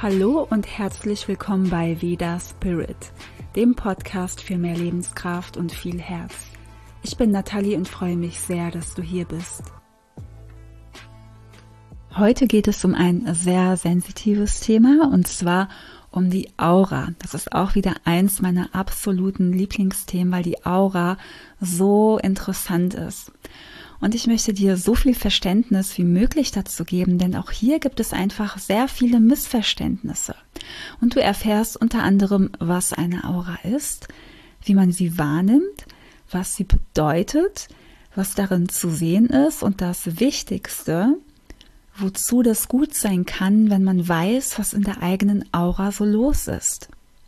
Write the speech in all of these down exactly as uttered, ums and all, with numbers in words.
Hallo und herzlich willkommen bei Veda Spirit, dem Podcast für mehr Lebenskraft und viel Herz. Ich bin Nathalie und freue mich sehr, dass du hier bist. Heute geht es um ein sehr sensitives Thema und zwar um die Aura. Das ist auch wieder eins meiner absoluten Lieblingsthemen, weil die Aura so interessant ist. Und ich möchte dir so viel Verständnis wie möglich dazu geben, denn auch hier gibt es einfach sehr viele Missverständnisse. Und du erfährst unter anderem, was eine Aura ist, wie man sie wahrnimmt, was sie bedeutet, was darin zu sehen ist und das Wichtigste, wozu das gut sein kann, wenn man weiß, was in der eigenen Aura so los ist.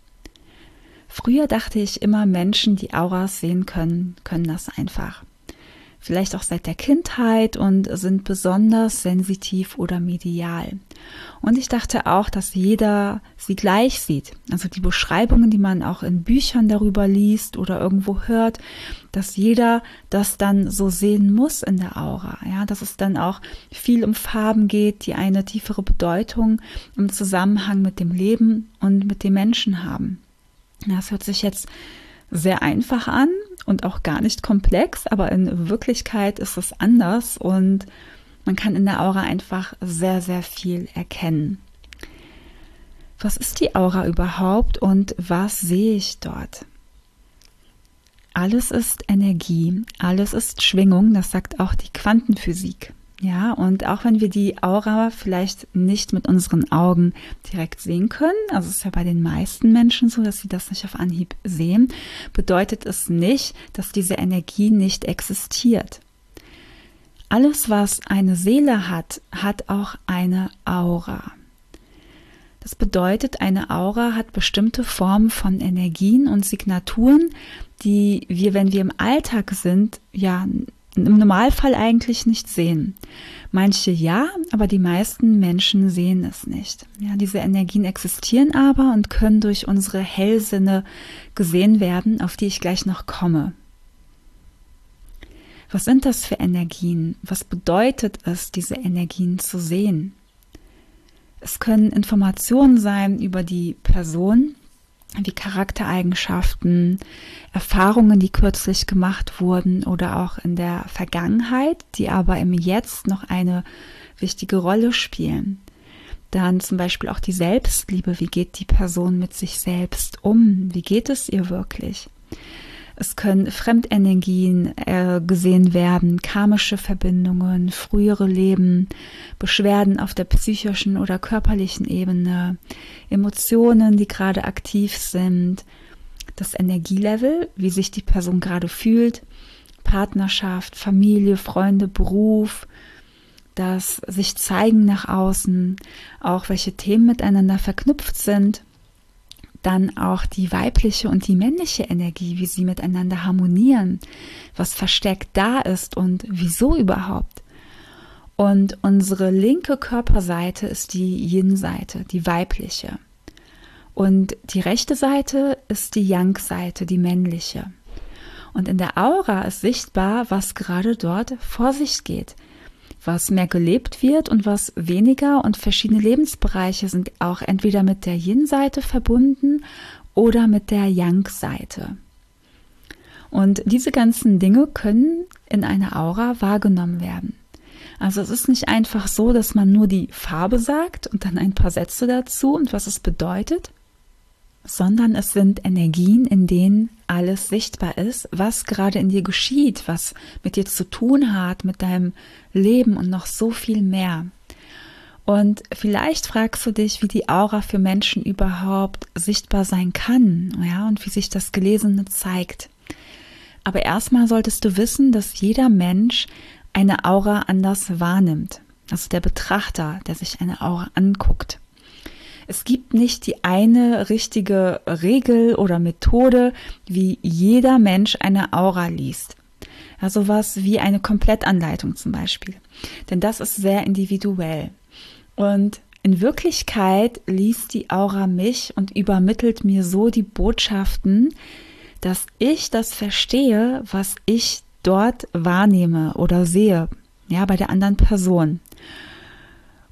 Früher dachte ich immer, Menschen, die Auras sehen können, können das einfach. Vielleicht auch seit der Kindheit und sind besonders sensitiv oder medial. Und ich dachte auch, dass jeder sie gleich sieht. Also die Beschreibungen, die man auch in Büchern darüber liest oder irgendwo hört, dass jeder das dann so sehen muss in der Aura. Ja, dass es dann auch viel um Farben geht, die eine tiefere Bedeutung im Zusammenhang mit dem Leben und mit dem Menschen haben. Das hört sich jetzt sehr einfach an und auch gar nicht komplex, aber in Wirklichkeit ist es anders und man kann in der Aura einfach sehr, sehr viel erkennen. Was ist die Aura überhaupt und was sehe ich dort? Alles ist Energie, alles ist Schwingung, das sagt auch die Quantenphysik. Ja, und auch wenn wir die Aura vielleicht nicht mit unseren Augen direkt sehen können, also es ist ja bei den meisten Menschen so, dass sie das nicht auf Anhieb sehen, bedeutet es nicht, dass diese Energie nicht existiert. Alles, was eine Seele hat, hat auch eine Aura. Das bedeutet, eine Aura hat bestimmte Formen von Energien und Signaturen, die wir, wenn wir im Alltag sind, ja im Normalfall eigentlich nicht sehen. Manche ja, aber die meisten Menschen sehen es nicht. Ja, diese Energien existieren aber und können durch unsere Hellsinne gesehen werden, auf die ich gleich noch komme. Was sind das für Energien? Was bedeutet es, diese Energien zu sehen? Es können Informationen sein über die Person, wie Charaktereigenschaften, Erfahrungen, die kürzlich gemacht wurden oder auch in der Vergangenheit, die aber im Jetzt noch eine wichtige Rolle spielen. Dann zum Beispiel auch die Selbstliebe, wie geht die Person mit sich selbst um, wie geht es ihr wirklich? Es können Fremdenergien äh, gesehen werden, karmische Verbindungen, frühere Leben, Beschwerden auf der psychischen oder körperlichen Ebene, Emotionen, die gerade aktiv sind, das Energielevel, wie sich die Person gerade fühlt, Partnerschaft, Familie, Freunde, Beruf, das sich zeigen nach außen, auch welche Themen miteinander verknüpft sind. Dann auch die weibliche und die männliche Energie, wie sie miteinander harmonieren, was verstärkt da ist und wieso überhaupt. Und unsere linke Körperseite ist die Yin-Seite, die weibliche. Und die rechte Seite ist die Yang-Seite, die männliche. Und in der Aura ist sichtbar, was gerade dort vor sich geht, was mehr gelebt wird und was weniger, und verschiedene Lebensbereiche sind auch entweder mit der Yin-Seite verbunden oder mit der Yang-Seite. Und diese ganzen Dinge können in einer Aura wahrgenommen werden. Also es ist nicht einfach so, dass man nur die Farbe sagt und dann ein paar Sätze dazu und was es bedeutet, sondern es sind Energien, in denen alles sichtbar ist, was gerade in dir geschieht, was mit dir zu tun hat, mit deinem Leben und noch so viel mehr. Und vielleicht fragst du dich, wie die Aura für Menschen überhaupt sichtbar sein kann, ja, und wie sich das Gelesene zeigt. Aber erstmal solltest du wissen, dass jeder Mensch eine Aura anders wahrnimmt. Also der Betrachter, der sich eine Aura anguckt. Es gibt nicht die eine richtige Regel oder Methode, wie jeder Mensch eine Aura liest. Also was wie eine Komplettanleitung zum Beispiel. Denn das ist sehr individuell. Und in Wirklichkeit liest die Aura mich und übermittelt mir so die Botschaften, dass ich das verstehe, was ich dort wahrnehme oder sehe, ja, bei der anderen Person.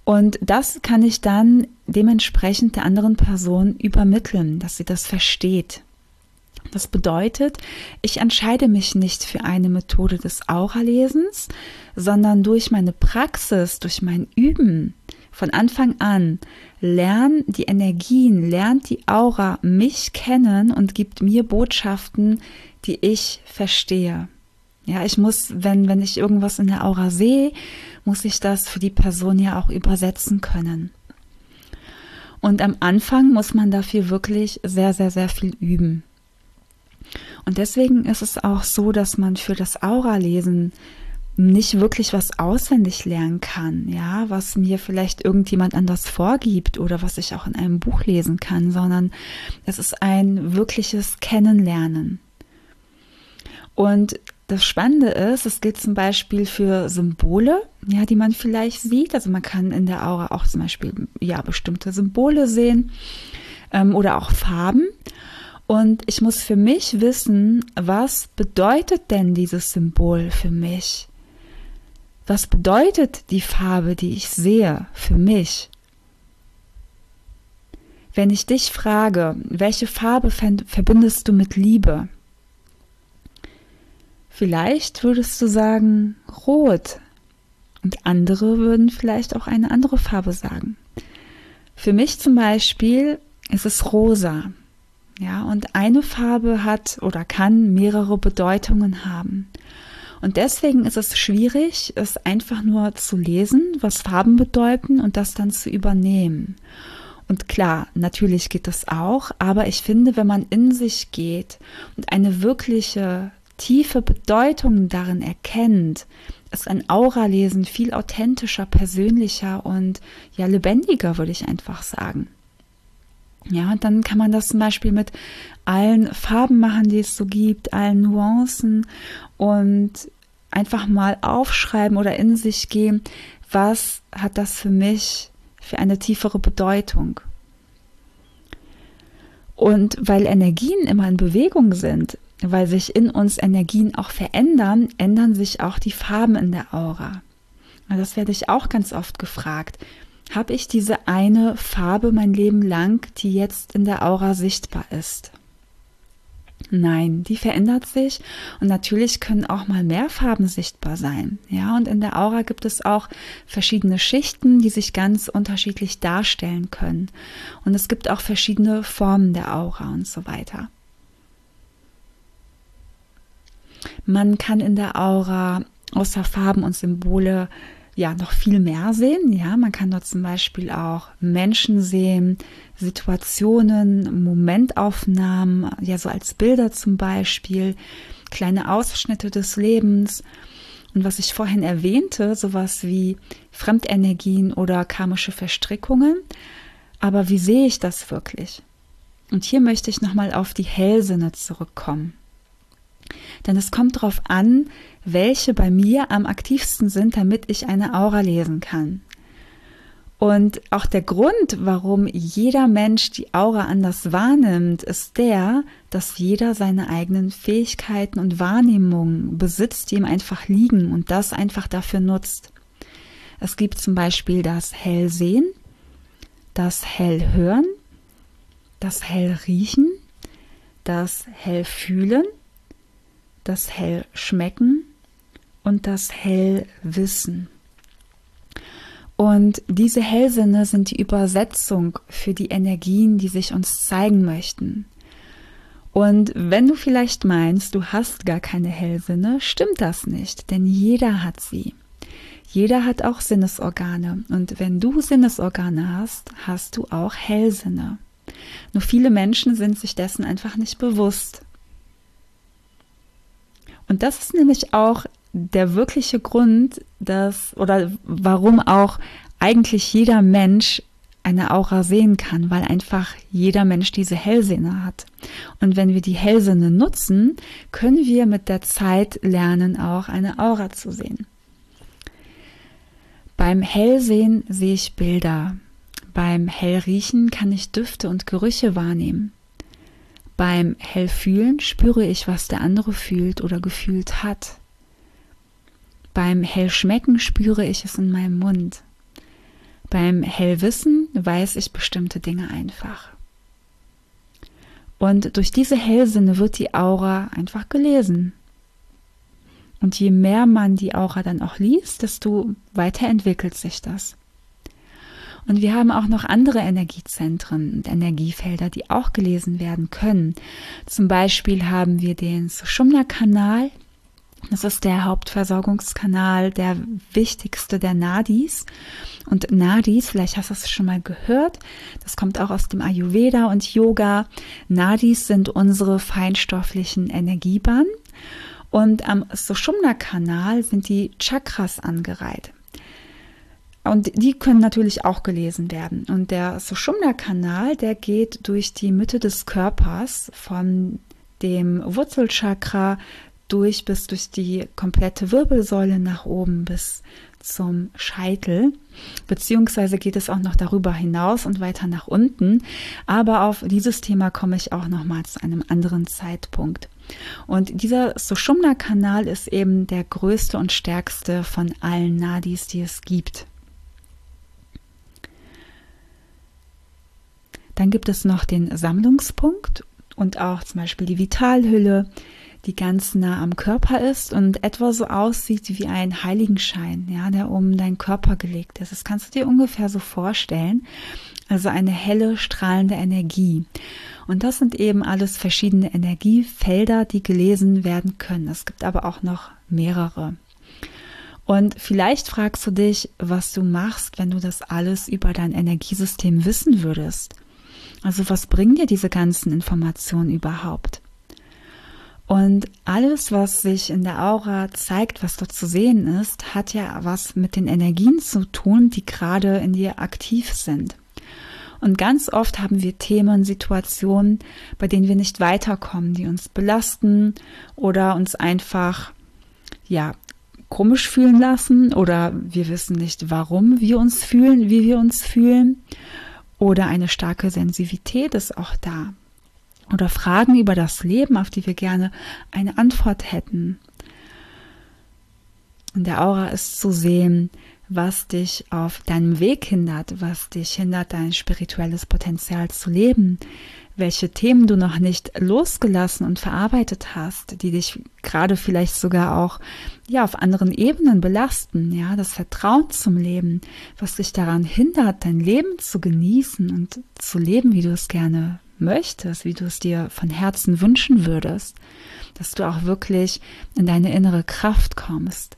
Und das kann ich dann dementsprechend der anderen Person übermitteln, dass sie das versteht. Das bedeutet, ich entscheide mich nicht für eine Methode des Auralesens, sondern durch meine Praxis, durch mein Üben von Anfang an lernt die Energien, lernt die Aura mich kennen und gibt mir Botschaften, die ich verstehe. Ja, ich muss, wenn, wenn ich irgendwas in der Aura sehe, muss ich das für die Person ja auch übersetzen können. Und am Anfang muss man dafür wirklich sehr, sehr, sehr viel üben. Und deswegen ist es auch so, dass man für das Auralesen nicht wirklich was auswendig lernen kann, ja, was mir vielleicht irgendjemand anders vorgibt oder was ich auch in einem Buch lesen kann, sondern es ist ein wirkliches Kennenlernen. Und das Spannende ist, es gilt zum Beispiel für Symbole, ja, die man vielleicht sieht. Also man kann in der Aura auch zum Beispiel ja bestimmte Symbole sehen ähm, oder auch Farben. Und ich muss für mich wissen, was bedeutet denn dieses Symbol für mich? Was bedeutet die Farbe, die ich sehe, für mich? Wenn ich dich frage, welche Farbe verbindest du mit Liebe? Vielleicht würdest du sagen, rot. Und andere würden vielleicht auch eine andere Farbe sagen. Für mich zum Beispiel ist es rosa. Ja, und eine Farbe hat oder kann mehrere Bedeutungen haben. Und deswegen ist es schwierig, es einfach nur zu lesen, was Farben bedeuten und das dann zu übernehmen. Und klar, natürlich geht das auch, aber ich finde, wenn man in sich geht und eine wirkliche tiefe Bedeutung darin erkennt, ist ein Auralesen viel authentischer, persönlicher und ja lebendiger, würde ich einfach sagen. Ja, und dann kann man das zum Beispiel mit allen Farben machen, die es so gibt, allen Nuancen und einfach mal aufschreiben oder in sich gehen, was hat das für mich für eine tiefere Bedeutung. Und weil Energien immer in Bewegung sind, weil sich in uns Energien auch verändern, ändern sich auch die Farben in der Aura. Und das werde ich auch ganz oft gefragt. Habe ich diese eine Farbe mein Leben lang, die jetzt in der Aura sichtbar ist? Nein, die verändert sich und natürlich können auch mal mehr Farben sichtbar sein. Ja, und in der Aura gibt es auch verschiedene Schichten, die sich ganz unterschiedlich darstellen können. Und es gibt auch verschiedene Formen der Aura und so weiter. Man kann in der Aura außer Farben und Symbole ja noch viel mehr sehen. Ja, man kann dort zum Beispiel auch Menschen sehen, Situationen, Momentaufnahmen, ja so als Bilder zum Beispiel, kleine Ausschnitte des Lebens. Und was ich vorhin erwähnte, sowas wie Fremdenergien oder karmische Verstrickungen. Aber wie sehe ich das wirklich? Und hier möchte ich nochmal auf die Hellsinne zurückkommen. Denn es kommt darauf an, welche bei mir am aktivsten sind, damit ich eine Aura lesen kann. Und auch der Grund, warum jeder Mensch die Aura anders wahrnimmt, ist der, dass jeder seine eigenen Fähigkeiten und Wahrnehmungen besitzt, die ihm einfach liegen und das einfach dafür nutzt. Es gibt zum Beispiel das Hellsehen, das Hellhören, das Hellriechen, das Hellfühlen, das Hellschmecken und das Hellwissen. Und diese Hellsinne sind die Übersetzung für die Energien, die sich uns zeigen möchten. Und wenn du vielleicht meinst, du hast gar keine Hellsinne, stimmt das nicht, denn jeder hat sie. Jeder hat auch Sinnesorgane. Und wenn du Sinnesorgane hast, hast du auch Hellsinne. Nur viele Menschen sind sich dessen einfach nicht bewusst. Und das ist nämlich auch der wirkliche Grund, dass oder warum auch eigentlich jeder Mensch eine Aura sehen kann, weil einfach jeder Mensch diese Hellsinne hat. Und wenn wir die Hellsinne nutzen, können wir mit der Zeit lernen, auch eine Aura zu sehen. Beim Hellsehen sehe ich Bilder. Beim Hellriechen kann ich Düfte und Gerüche wahrnehmen. Beim Hellfühlen spüre ich, was der andere fühlt oder gefühlt hat. Beim Hellschmecken spüre ich es in meinem Mund. Beim Hellwissen weiß ich bestimmte Dinge einfach. Und durch diese Hellsinne wird die Aura einfach gelesen. Und je mehr man die Aura dann auch liest, desto weiter entwickelt sich das. Und wir haben auch noch andere Energiezentren und Energiefelder, die auch gelesen werden können. Zum Beispiel haben wir den Sushumna-Kanal. Das ist der Hauptversorgungskanal, der wichtigste der Nadis. Und Nadis, vielleicht hast du es schon mal gehört, das kommt auch aus dem Ayurveda und Yoga. Nadis sind unsere feinstofflichen Energiebahnen. Und am Sushumna-Kanal sind die Chakras angereiht. Und die können natürlich auch gelesen werden. Und der Sushumna-Kanal, der geht durch die Mitte des Körpers von dem Wurzelchakra durch bis durch die komplette Wirbelsäule nach oben bis zum Scheitel. Beziehungsweise geht es auch noch darüber hinaus und weiter nach unten. Aber auf dieses Thema komme ich auch nochmal zu einem anderen Zeitpunkt. Und dieser Sushumna-Kanal ist eben der größte und stärkste von allen Nadis, die es gibt. Dann gibt es noch den Sammlungspunkt und auch zum Beispiel die Vitalhülle, die ganz nah am Körper ist und etwa so aussieht wie ein Heiligenschein, ja, der um deinen Körper gelegt ist. Das kannst du dir ungefähr so vorstellen. Also eine helle, strahlende Energie. Und das sind eben alles verschiedene Energiefelder, die gelesen werden können. Es gibt aber auch noch mehrere. Und vielleicht fragst du dich, was du machst, wenn du das alles über dein Energiesystem wissen würdest. Also was bringen dir diese ganzen Informationen überhaupt? Und alles, was sich in der Aura zeigt, was dort zu sehen ist, hat ja was mit den Energien zu tun, die gerade in dir aktiv sind. Und ganz oft haben wir Themen, Situationen, bei denen wir nicht weiterkommen, die uns belasten oder uns einfach, ja, komisch fühlen lassen oder wir wissen nicht, warum wir uns fühlen, wie wir uns fühlen. Oder eine starke Sensitivität ist auch da. Oder Fragen über das Leben, auf die wir gerne eine Antwort hätten. In der Aura ist zu sehen, was dich auf deinem Weg hindert, was dich hindert, dein spirituelles Potenzial zu leben, welche Themen du noch nicht losgelassen und verarbeitet hast, die dich gerade vielleicht sogar auch ja auf anderen Ebenen belasten, ja, das Vertrauen zum Leben, was dich daran hindert, dein Leben zu genießen und zu leben, wie du es gerne möchtest, wie du es dir von Herzen wünschen würdest, dass du auch wirklich in deine innere Kraft kommst.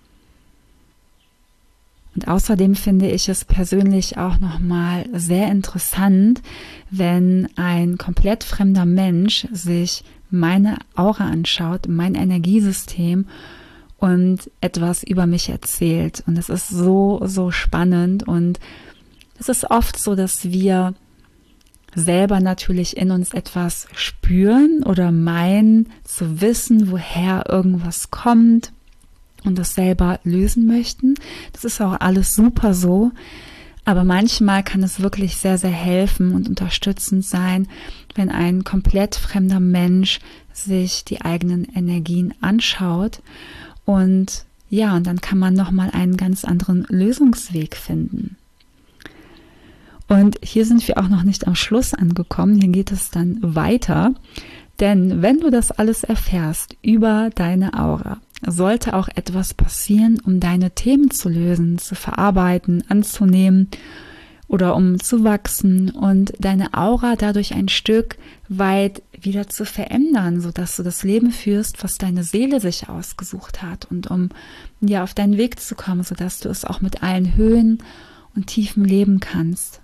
Und außerdem finde ich es persönlich auch nochmal sehr interessant, wenn ein komplett fremder Mensch sich meine Aura anschaut, mein Energiesystem und etwas über mich erzählt. Und es ist so, so spannend. Und es ist oft so, dass wir selber natürlich in uns etwas spüren oder meinen zu wissen, woher irgendwas kommt. Und das selber lösen möchten. Das ist auch alles super so, aber manchmal kann es wirklich sehr, sehr helfen und unterstützend sein, wenn ein komplett fremder Mensch sich die eigenen Energien anschaut und ja, und dann kann man nochmal einen ganz anderen Lösungsweg finden. Und hier sind wir auch noch nicht am Schluss angekommen, hier geht es dann weiter, denn wenn du das alles erfährst über deine Aura, sollte auch etwas passieren, um deine Themen zu lösen, zu verarbeiten, anzunehmen oder um zu wachsen und deine Aura dadurch ein Stück weit wieder zu verändern, sodass du das Leben führst, was deine Seele sich ausgesucht hat und um ja auf deinen Weg zu kommen, sodass du es auch mit allen Höhen und Tiefen leben kannst.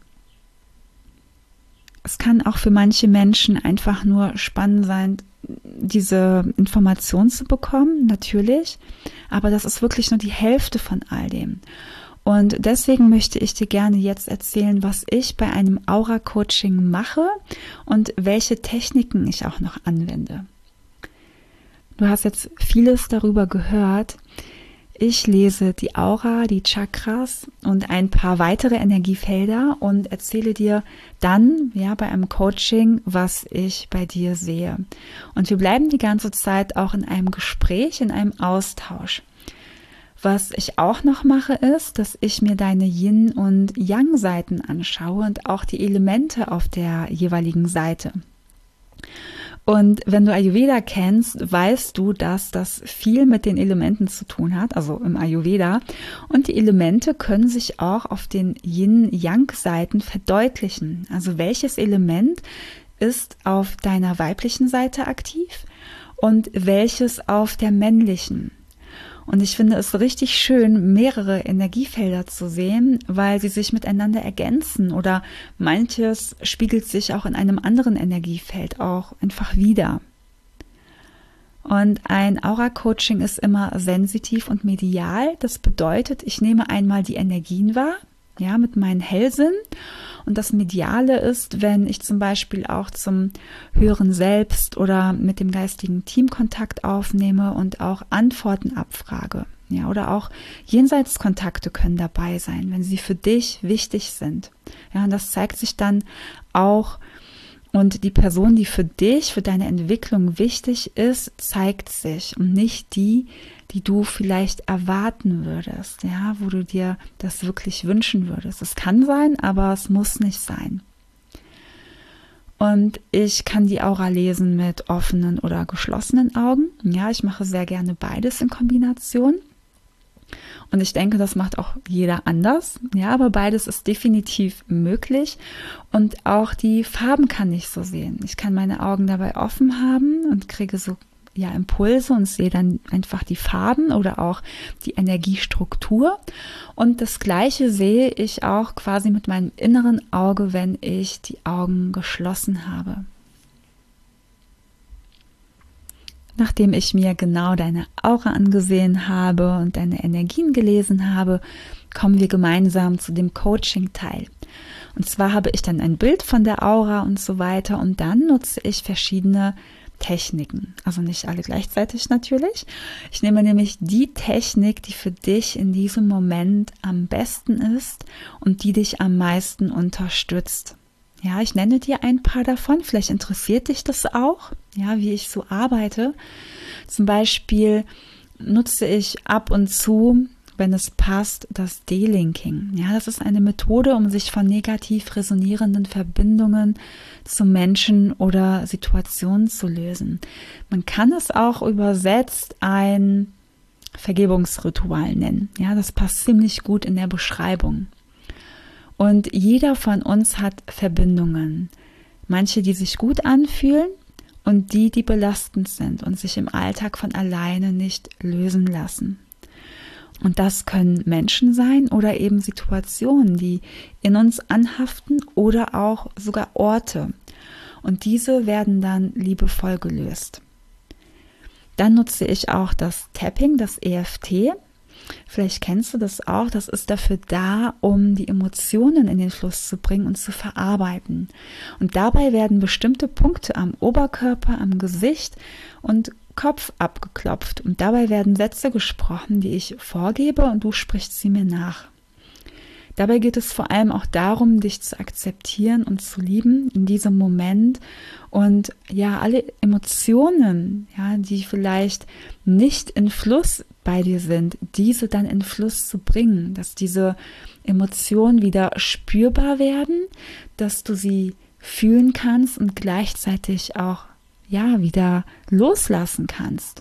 Es kann auch für manche Menschen einfach nur spannend sein, diese Information zu bekommen, natürlich, aber das ist wirklich nur die Hälfte von all dem. Und deswegen möchte ich dir gerne jetzt erzählen, was ich bei einem Aura-Coaching mache und welche Techniken ich auch noch anwende. Du hast jetzt vieles darüber gehört. Ich lese die Aura, die Chakras und ein paar weitere Energiefelder und erzähle dir dann, ja, bei einem Coaching, was ich bei dir sehe. Und wir bleiben die ganze Zeit auch in einem Gespräch, in einem Austausch. Was ich auch noch mache, ist, dass ich mir deine Yin- und Yang-Seiten anschaue und auch die Elemente auf der jeweiligen Seite. Und wenn du Ayurveda kennst, weißt du, dass das viel mit den Elementen zu tun hat, also im Ayurveda. Und die Elemente können sich auch auf den Yin-Yang-Seiten verdeutlichen. Also welches Element ist auf deiner weiblichen Seite aktiv und welches auf der männlichen. Und ich finde es richtig schön, mehrere Energiefelder zu sehen, weil sie sich miteinander ergänzen oder manches spiegelt sich auch in einem anderen Energiefeld auch einfach wieder. Und ein Aura-Coaching ist immer sensitiv und medial. Das bedeutet, ich nehme einmal die Energien wahr, ja, mit meinem Hellsinn. Und das Mediale ist, wenn ich zum Beispiel auch zum höheren Selbst oder mit dem geistigen Team Kontakt aufnehme und auch Antworten abfrage. Ja, oder auch Jenseitskontakte können dabei sein, wenn sie für dich wichtig sind. Ja, und das zeigt sich dann auch, und die Person, die für dich, für deine Entwicklung wichtig ist, zeigt sich und nicht die, die du vielleicht erwarten würdest, ja, wo du dir das wirklich wünschen würdest. Es kann sein, aber es muss nicht sein. Und ich kann die Aura lesen mit offenen oder geschlossenen Augen. Ja, ich mache sehr gerne beides in Kombination. Und ich denke, das macht auch jeder anders. Ja, aber beides ist definitiv möglich. Und auch die Farben kann ich so sehen. Ich kann meine Augen dabei offen haben und kriege so ja, Impulse und sehe dann einfach die Farben oder auch die Energiestruktur. Und das Gleiche sehe ich auch quasi mit meinem inneren Auge, wenn ich die Augen geschlossen habe. Nachdem ich mir genau deine Aura angesehen habe und deine Energien gelesen habe, kommen wir gemeinsam zu dem Coaching-Teil. Und zwar habe ich dann ein Bild von der Aura und so weiter und dann nutze ich verschiedene Techniken, also nicht alle gleichzeitig natürlich. Ich nehme nämlich die Technik, die für dich in diesem Moment am besten ist und die dich am meisten unterstützt. Ja, ich nenne dir ein paar davon, vielleicht interessiert dich das auch, ja, wie ich so arbeite. Zum Beispiel nutze ich ab und zu, wenn es passt, das Delinking. Ja, das ist eine Methode, um sich von negativ resonierenden Verbindungen zu Menschen oder Situationen zu lösen. Man kann es auch übersetzt ein Vergebungsritual nennen. Ja, das passt ziemlich gut in der Beschreibung. Und jeder von uns hat Verbindungen. Manche, die sich gut anfühlen und die, die belastend sind und sich im Alltag von alleine nicht lösen lassen. Und das können Menschen sein oder eben Situationen, die in uns anhaften oder auch sogar Orte. Und diese werden dann liebevoll gelöst. Dann nutze ich auch das Tapping, das E F T. Vielleicht kennst du das auch. Das ist dafür da, um die Emotionen in den Fluss zu bringen und zu verarbeiten. Und dabei werden bestimmte Punkte am Oberkörper, am Gesicht und Kopf abgeklopft und dabei werden Sätze gesprochen, die ich vorgebe und du sprichst sie mir nach. Dabei geht es vor allem auch darum, dich zu akzeptieren und zu lieben in diesem Moment und ja, alle Emotionen, ja, die vielleicht nicht in Fluss bei dir sind, diese dann in Fluss zu bringen, dass diese Emotionen wieder spürbar werden, dass du sie fühlen kannst und gleichzeitig auch ja, wieder loslassen kannst.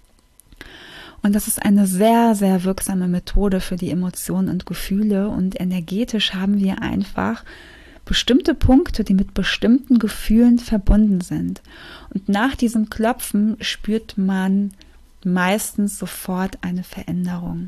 Und das ist eine sehr, sehr wirksame Methode für die Emotionen und Gefühle und energetisch haben wir einfach bestimmte Punkte, die mit bestimmten Gefühlen verbunden sind. Und nach diesem Klopfen spürt man meistens sofort eine Veränderung.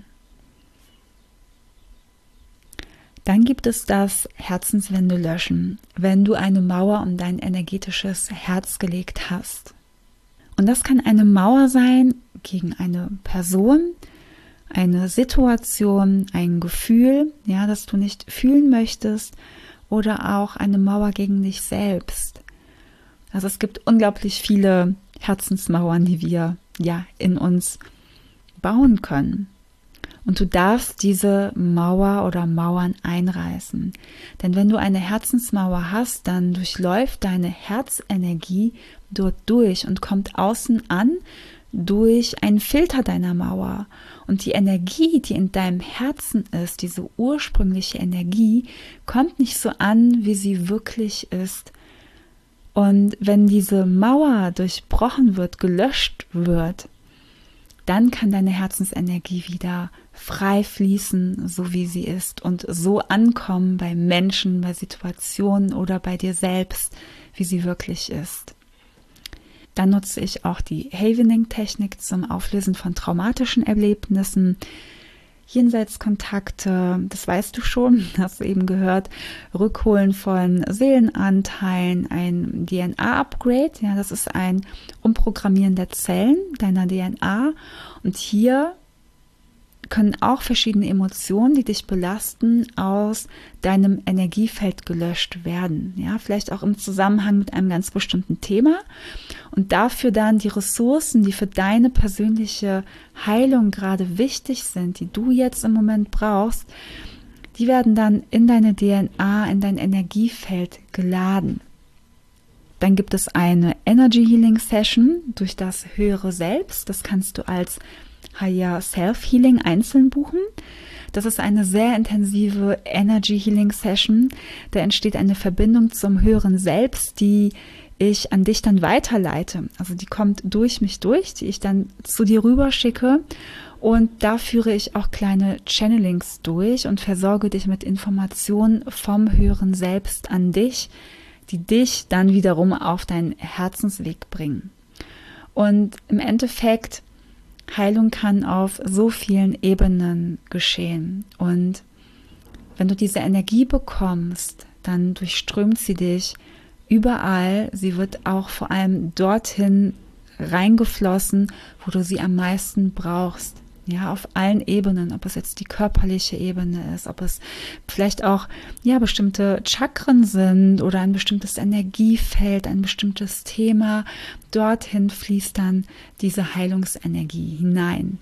Dann gibt es das Herzenswände löschen, wenn du eine Mauer um dein energetisches Herz gelegt hast. Und das kann eine Mauer sein gegen eine Person, eine Situation, ein Gefühl, ja, das du nicht fühlen möchtest, oder auch eine Mauer gegen dich selbst. Also es gibt unglaublich viele Herzensmauern, die wir ja in uns bauen können. Und du darfst diese Mauer oder Mauern einreißen. Denn wenn du eine Herzensmauer hast, dann durchläuft deine Herzenergie dort durch und kommt außen an durch einen Filter deiner Mauer. Und die Energie, die in deinem Herzen ist, diese ursprüngliche Energie, kommt nicht so an, wie sie wirklich ist. Und wenn diese Mauer durchbrochen wird, gelöscht wird, dann kann deine Herzensenergie wieder frei fließen, so wie sie ist, und so ankommen bei Menschen, bei Situationen oder bei dir selbst, wie sie wirklich ist. Dann nutze ich auch die Havening-Technik zum Auflösen von traumatischen Erlebnissen, Jenseitskontakte, das weißt du schon, hast du eben gehört, Rückholen von Seelenanteilen, ein D N A-Upgrade, ja, das ist ein Umprogrammieren der Zellen deiner D N A, und hier können auch verschiedene Emotionen, die dich belasten, aus deinem Energiefeld gelöscht werden. Ja, vielleicht auch im Zusammenhang mit einem ganz bestimmten Thema. Und dafür dann die Ressourcen, die für deine persönliche Heilung gerade wichtig sind, die du jetzt im Moment brauchst, die werden dann in deine D N A, in dein Energiefeld geladen. Dann gibt es eine Energy Healing Session durch das höhere Selbst. Das kannst du als Higher Self Healing einzeln buchen. Das ist eine sehr intensive Energy Healing Session. Da entsteht eine Verbindung zum höheren Selbst, die ich an dich dann weiterleite. Also die kommt durch mich durch, die ich dann zu dir rüber schicke. Und da führe ich auch kleine Channelings durch und versorge dich mit Informationen vom höheren Selbst an dich, die dich dann wiederum auf deinen Herzensweg bringen. Und im Endeffekt, Heilung kann auf so vielen Ebenen geschehen. Und wenn du diese Energie bekommst, dann durchströmt sie dich überall. Sie wird auch vor allem dorthin reingeflossen, wo du sie am meisten brauchst. Ja, auf allen Ebenen, ob es jetzt die körperliche Ebene ist, ob es vielleicht auch ja bestimmte Chakren sind oder ein bestimmtes Energiefeld, ein bestimmtes Thema. Dorthin fließt dann diese Heilungsenergie hinein.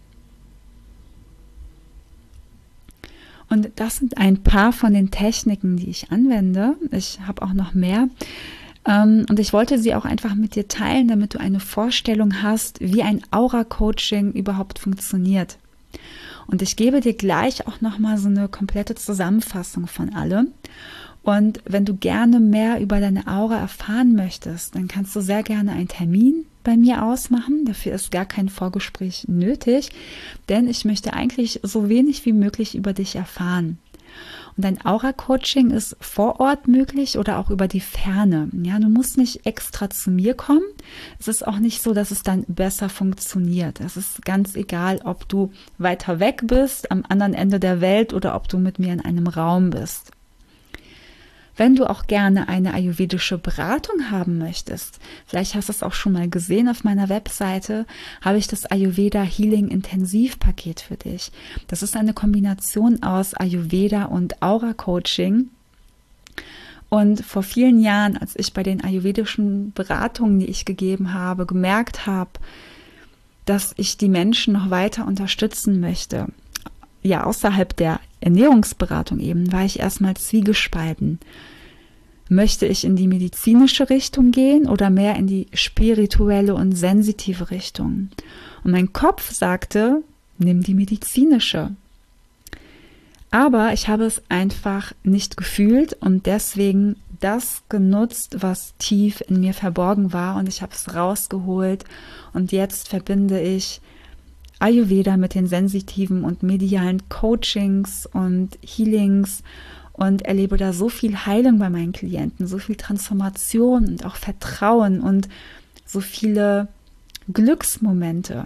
Und das sind ein paar von den Techniken, die ich anwende. Ich habe auch noch mehr. Und ich wollte sie auch einfach mit dir teilen, damit du eine Vorstellung hast, wie ein Aura-Coaching überhaupt funktioniert. Und ich gebe dir gleich auch nochmal so eine komplette Zusammenfassung von allem. Und wenn du gerne mehr über deine Aura erfahren möchtest, dann kannst du sehr gerne einen Termin bei mir ausmachen. Dafür ist gar kein Vorgespräch nötig, denn ich möchte eigentlich so wenig wie möglich über dich erfahren. Und ein Aura-Coaching ist vor Ort möglich oder auch über die Ferne. Ja, du musst nicht extra zu mir kommen. Es ist auch nicht so, dass es dann besser funktioniert. Es ist ganz egal, ob du weiter weg bist, am anderen Ende der Welt, oder ob du mit mir in einem Raum bist. Wenn du auch gerne eine ayurvedische Beratung haben möchtest, vielleicht hast du es auch schon mal gesehen auf meiner Webseite, habe ich das Ayurveda Healing Intensivpaket für dich. Das ist eine Kombination aus Ayurveda und Aura Coaching. Und vor vielen Jahren, als ich bei den ayurvedischen Beratungen, die ich gegeben habe, gemerkt habe, dass ich die Menschen noch weiter unterstützen möchte, ja, außerhalb der Ernährungsberatung eben, war ich erstmal zwiegespalten. Möchte ich in die medizinische Richtung gehen oder mehr in die spirituelle und sensitive Richtung? Und mein Kopf sagte, nimm die medizinische. Aber ich habe es einfach nicht gefühlt und deswegen das genutzt, was tief in mir verborgen war, und ich habe es rausgeholt, und jetzt verbinde ich Ayurveda mit den sensitiven und medialen Coachings und Healings und erlebe da so viel Heilung bei meinen Klienten, so viel Transformation und auch Vertrauen und so viele Glücksmomente.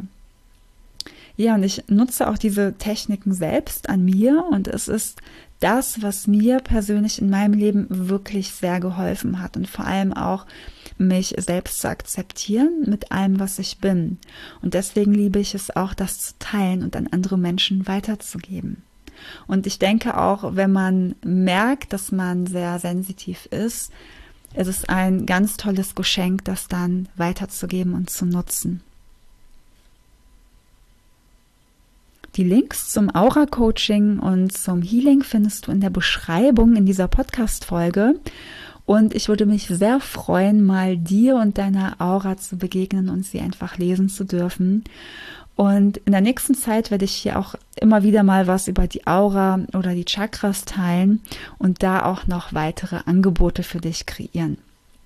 Ja, und ich nutze auch diese Techniken selbst an mir, und es ist das, was mir persönlich in meinem Leben wirklich sehr geholfen hat, und vor allem auch mich selbst zu akzeptieren mit allem, was ich bin. Und deswegen liebe ich es auch, das zu teilen und an andere Menschen weiterzugeben. Und ich denke auch, wenn man merkt, dass man sehr sensitiv ist, ist es ein ganz tolles Geschenk, das dann weiterzugeben und zu nutzen. Die Links zum Aura-Coaching und zum Healing findest du in der Beschreibung in dieser Podcast-Folge. Und ich würde mich sehr freuen, mal dir und deiner Aura zu begegnen und sie einfach lesen zu dürfen. Und in der nächsten Zeit werde ich hier auch immer wieder mal was über die Aura oder die Chakras teilen und da auch noch weitere Angebote für dich kreieren.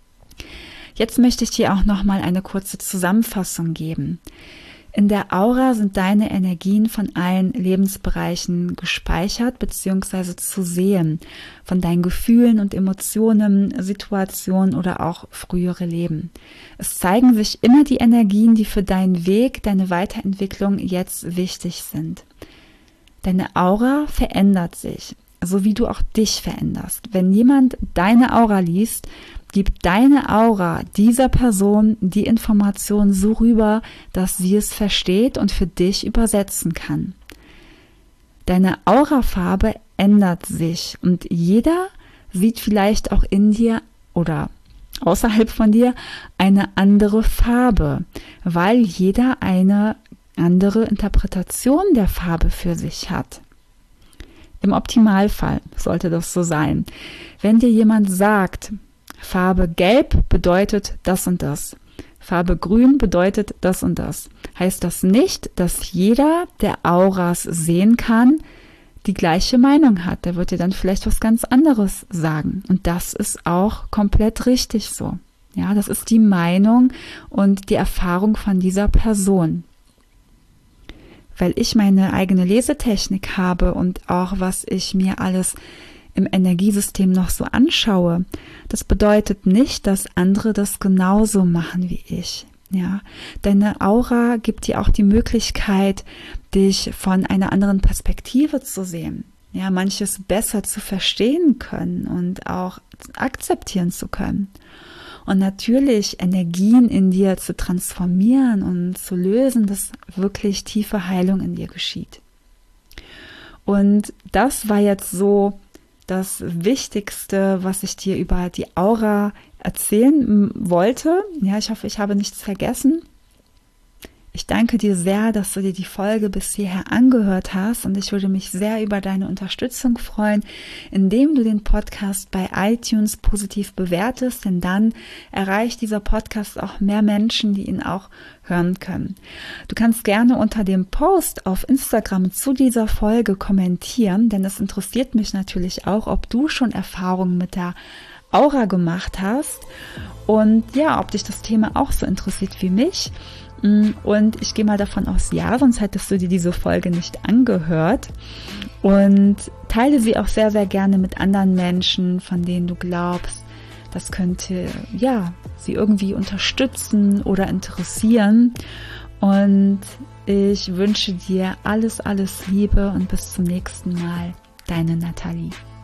Jetzt möchte ich dir auch noch mal eine kurze Zusammenfassung geben. In der Aura sind deine Energien von allen Lebensbereichen gespeichert bzw. zu sehen, von deinen Gefühlen und Emotionen, Situationen oder auch frühere Leben. Es zeigen sich immer die Energien, die für deinen Weg, deine Weiterentwicklung jetzt wichtig sind. Deine Aura verändert sich, so wie du auch dich veränderst. Wenn jemand deine Aura liest, gibt deine Aura dieser Person die Information so rüber, dass sie es versteht und für dich übersetzen kann. Deine Aurafarbe ändert sich und jeder sieht vielleicht auch in dir oder außerhalb von dir eine andere Farbe, weil jeder eine andere Interpretation der Farbe für sich hat. Im Optimalfall sollte das so sein. Wenn dir jemand sagt, Farbe Gelb bedeutet das und das, Farbe Grün bedeutet das und das, heißt das nicht, dass jeder, der Auras sehen kann, die gleiche Meinung hat. Der wird dir dann vielleicht was ganz anderes sagen. Und das ist auch komplett richtig so. Ja, das ist die Meinung und die Erfahrung von dieser Person. Weil ich meine eigene Lesetechnik habe und auch was ich mir alles im Energiesystem noch so anschaue, das bedeutet nicht, dass andere das genauso machen wie ich. Ja, deine Aura gibt dir auch die Möglichkeit, dich von einer anderen Perspektive zu sehen. Ja, manches besser zu verstehen können und auch akzeptieren zu können. Und natürlich Energien in dir zu transformieren und zu lösen, dass wirklich tiefe Heilung in dir geschieht. Und das war jetzt so das Wichtigste, was ich dir über die Aura erzählen wollte. Ja, ich hoffe, ich habe nichts vergessen. Ich danke dir sehr, dass du dir die Folge bis hierher angehört hast und ich würde mich sehr über deine Unterstützung freuen, indem du den Podcast bei iTunes positiv bewertest, denn dann erreicht dieser Podcast auch mehr Menschen, die ihn auch hören können. Du kannst gerne unter dem Post auf Instagram zu dieser Folge kommentieren, denn es interessiert mich natürlich auch, ob du schon Erfahrungen mit der Aura gemacht hast und ja, ob dich das Thema auch so interessiert wie mich. Und ich gehe mal davon aus, ja, sonst hättest du dir diese Folge nicht angehört. Und teile sie auch sehr, sehr gerne mit anderen Menschen, von denen du glaubst, das könnte, ja, sie irgendwie unterstützen oder interessieren. Und ich wünsche dir alles, alles Liebe und bis zum nächsten Mal. Deine Nathalie.